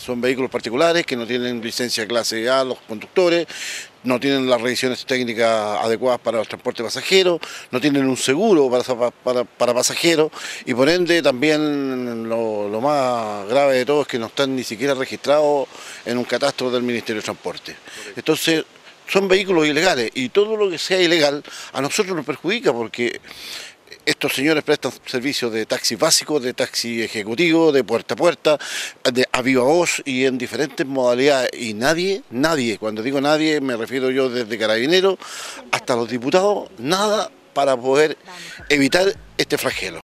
son vehículos particulares que no tienen licencia clase A los conductores, no tienen las revisiones técnicas adecuadas para el transporte pasajero, no tienen un seguro para pasajeros y por ende también lo más grave de todo es que no están ni siquiera registrados en un catastro del Ministerio de Transporte. Entonces son vehículos ilegales y todo lo que sea ilegal a nosotros nos perjudica porque estos señores prestan servicios de taxi básico, de taxi ejecutivo, de puerta a puerta, a viva voz y en diferentes modalidades. Y nadie, cuando digo nadie me refiero yo desde Carabineros hasta los diputados, nada para poder evitar este flagelo.